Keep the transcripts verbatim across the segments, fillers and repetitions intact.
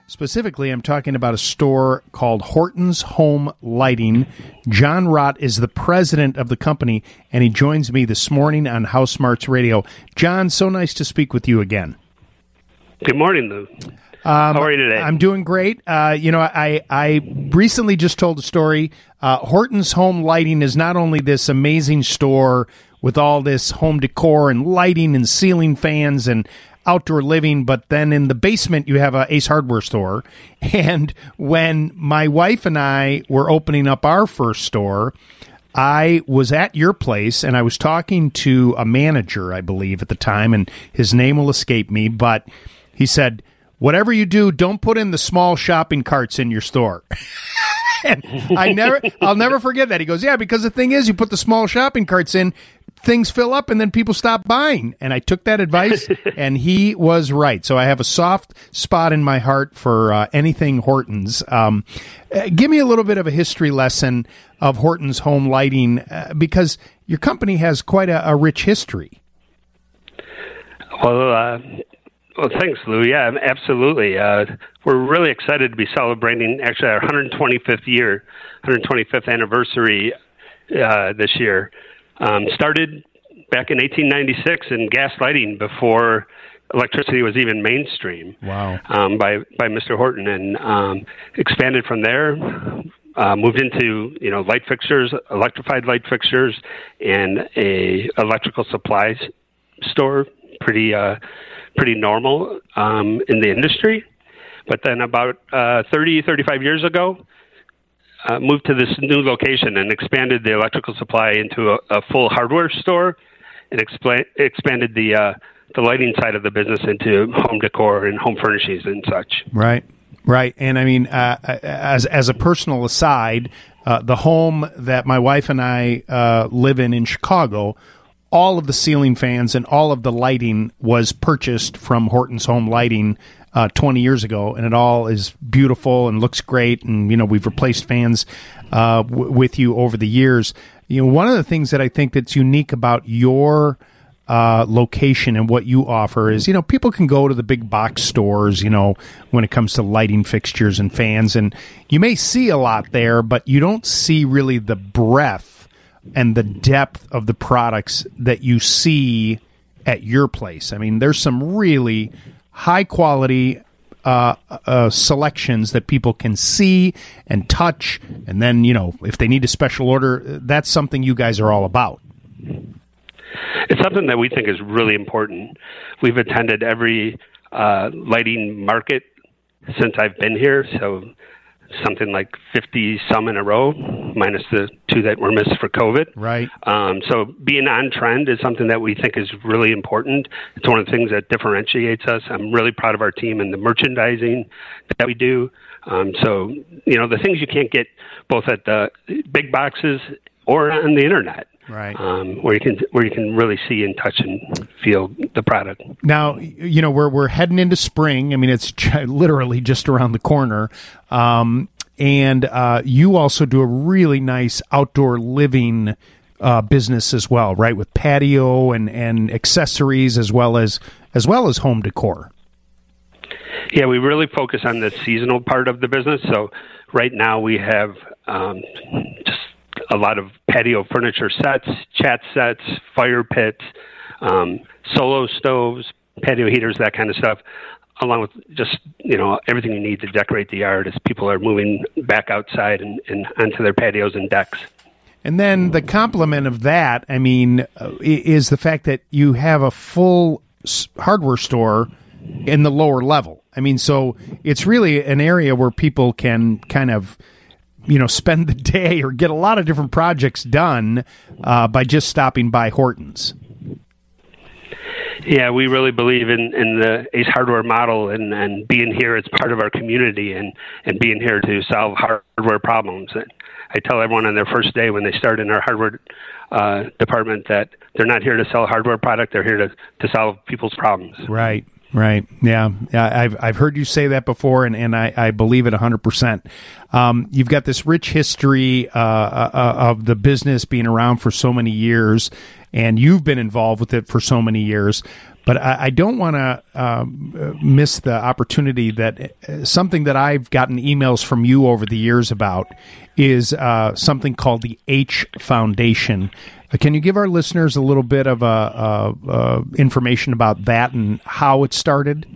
Specifically, I'm talking about a store called Horton's Home Lighting. John Rott is the president of the company, and he joins me this morning on House Smarts Radio. John, so nice to speak with you again. Good morning, Lou. Um, How are you today? I'm doing great. Uh, you know, I, I recently just told a story. Uh, Horton's Home Lighting is not only this amazing store with all this home decor and lighting and ceiling fans and outdoor living, but then in the basement you have a Ace Hardware store. And when my wife and I were opening up our first store, I was at your place and I was talking to a manager, I believe, at the time, and his name will escape me, but he said, whatever you do, don't put in the small shopping carts in your store. And I never, I'll never forget that. He goes, yeah, because the thing is, you put the small shopping carts in, things fill up, and then people stop buying. And I took that advice, and he was right. So I have a soft spot in my heart for uh, anything Horton's. Um, uh, give me a little bit of a history lesson of Horton's Home Lighting, uh, because your company has quite a, a rich history. Well, uh, well, thanks, Lou. Yeah, absolutely. Uh, we're really excited to be celebrating actually our one hundred twenty-fifth year, one hundred twenty-fifth anniversary uh, this year. Um, started back in eighteen ninety-six in gas lighting before electricity was even mainstream. Wow. Um, by by Mister Horton, and um, expanded from there. Uh, moved into you know light fixtures, electrified light fixtures, and a electrical supplies store. Pretty uh, pretty normal um, in the industry. But then about uh, thirty, thirty-five years ago, uh, moved to this new location and expanded the electrical supply into a, a full hardware store, and expla- expanded the uh, the lighting side of the business into home decor and home furnishings and such. Right, right. And I mean, uh, as as a personal aside, uh, the home that my wife and I uh, live in in Chicago, all of the ceiling fans and all of the lighting was purchased from Horton's Home Lighting uh, twenty years ago, and it all is beautiful and looks great. And, you know, we've replaced fans uh, w- with you over the years. You know, one of the things that I think that's unique about your uh, location and what you offer is, you know, people can go to the big box stores, you know, when it comes to lighting fixtures and fans, and you may see a lot there, but you don't see really the breadth and the depth of the products that you see at your place. I mean, there's some really high-quality uh, uh, selections that people can see and touch, and then, you know, if they need a special order, that's something you guys are all about. It's something that we think is really important. We've attended every uh, lighting market since I've been here, so something like fifty some in a row, minus the two that were missed for COVID. Right. Um, so being on trend is something that we think is really important. It's one of the things that differentiates us. I'm really proud of our team and the merchandising that we do. Um, so, you know, the things you can't get both at the big boxes or on the internet. Right. Um, where you can where you can really see and touch and feel the product. Now, you know, we're we're heading into spring. I mean, it's literally just around the corner. Um, and uh, you also do a really nice outdoor living uh, business as well, right? With patio and, and accessories as well as as well as home decor. Yeah, we really focus on the seasonal part of the business. So right now we have um, just a lot of patio furniture sets, chat sets, fire pits, um, solo stoves, patio heaters, that kind of stuff, along with just, you know, everything you need to decorate the yard as people are moving back outside and, and onto their patios and decks. And then the complement of that, I mean, uh, is the fact that you have a full hardware store in the lower level. I mean, so it's really an area where people can kind of, you know, spend the day or get a lot of different projects done uh, by just stopping by Horton's. Yeah, we really believe in, in the Ace Hardware model and, and being here as part of our community and, and being here to solve hardware problems. And I tell everyone on their first day when they start in our hardware uh, department that they're not here to sell a hardware product, they're here to, to solve people's problems. Right. Right. Yeah. Yeah. I've I've heard you say that before, and, and I, I believe it one hundred percent. Um, you've got this rich history uh, uh, of the business being around for so many years, and you've been involved with it for so many years. But I, I don't want to um, miss the opportunity that uh, something that I've gotten emails from you over the years about is uh, something called the H Foundation. Uh, can you give our listeners a little bit of uh, uh, uh, information about that and how it started?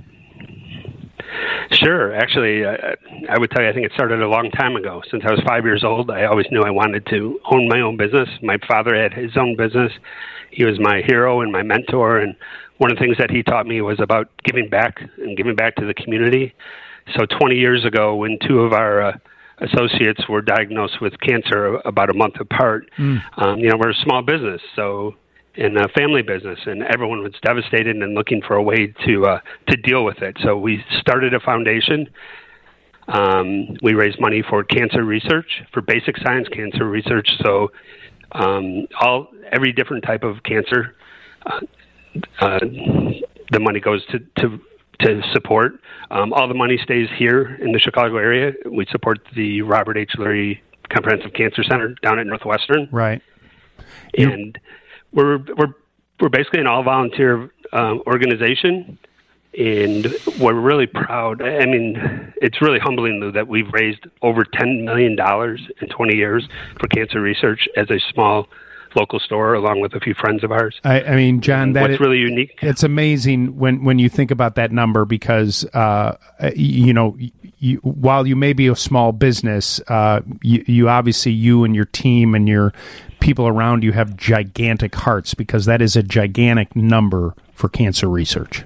Sure. Actually, uh, I would tell you, I think it started a long time ago. Since I was five years old, I always knew I wanted to own my own business. My father had his own business. He was my hero and my mentor, and one of the things that he taught me was about giving back and giving back to the community. So twenty years ago, when two of our uh, associates were diagnosed with cancer about a month apart, mm. um, you know, we're a small business, so in a family business, and everyone was devastated and looking for a way to uh, to deal with it. So we started a foundation. Um, we raised money for cancer research, for basic science cancer research. So um, all every different type of cancer, uh, uh, the money goes to to, to support. Um, all the money stays here in the Chicago area. We support the Robert H. Lurie Comprehensive Cancer Center down at Northwestern. Right. And We're we're we're basically an all volunteer uh, organization, and we're really proud. I mean, it's really humbling, Lou, that we've raised over ten million dollars in twenty years for cancer research as a small local store, along with a few friends of ours. I, I mean, John, that's really unique. It's amazing when, when you think about that number because, uh, you know, you, while you may be a small business, uh, you, you obviously, you and your team and your people around you have gigantic hearts because that is a gigantic number for cancer research.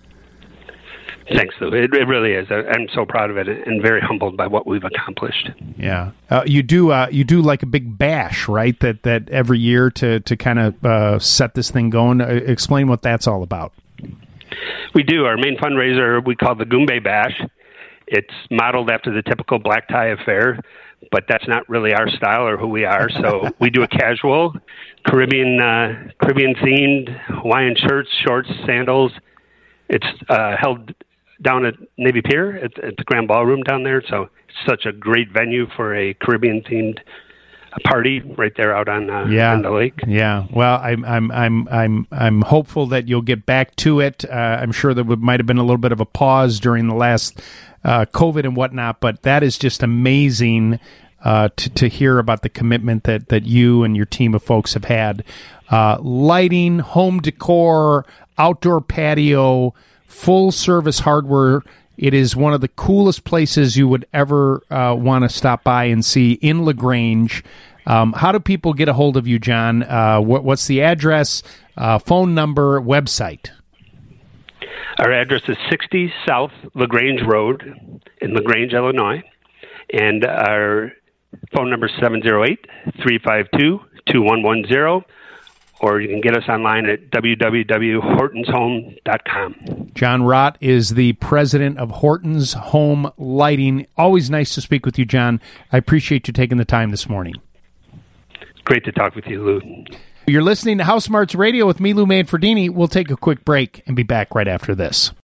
Thanks, Lou. It, it really is. I'm so proud of it and very humbled by what we've accomplished. Yeah, uh, you do. Uh, you do like a big bash, right? That that every year to to kind of uh, set this thing going. Uh, explain what that's all about. We do. Our main fundraiser we call the Goombay Bash. It's modeled after the typical black tie affair, but that's not really our style or who we are. So we do a casual Caribbean uh, Caribbean themed Hawaiian shirts, shorts, sandals. It's uh, held down at Navy Pier at, at the Grand Ballroom down there. So it's such a great venue for a Caribbean themed party right there out on, uh, yeah. on the lake. Yeah. Well, I'm I'm I'm I'm I'm hopeful that you'll get back to it. Uh, I'm sure there might have been a little bit of a pause during the last uh, COVID and whatnot, but that is just amazing uh, to to hear about the commitment that that you and your team of folks have had. Uh, lighting, home decor, outdoor patio, full service hardware. It is one of the coolest places you would ever uh, want to stop by and see in LaGrange. Um, how do people get a hold of you, John? Uh, what, what's the address, uh, phone number, website? Our address is sixty South LaGrange Road in LaGrange, Illinois. And our phone number is seven oh eight, three five two, two one one zero. Or you can get us online at w w w dot hortons home dot com. John Rott is the president of Hortons Home Lighting. Always nice to speak with you, John. I appreciate you taking the time this morning. Great to talk with you, Lou. You're listening to House Smarts Radio with me, Lou Manfredini. We'll take a quick break and be back right after this.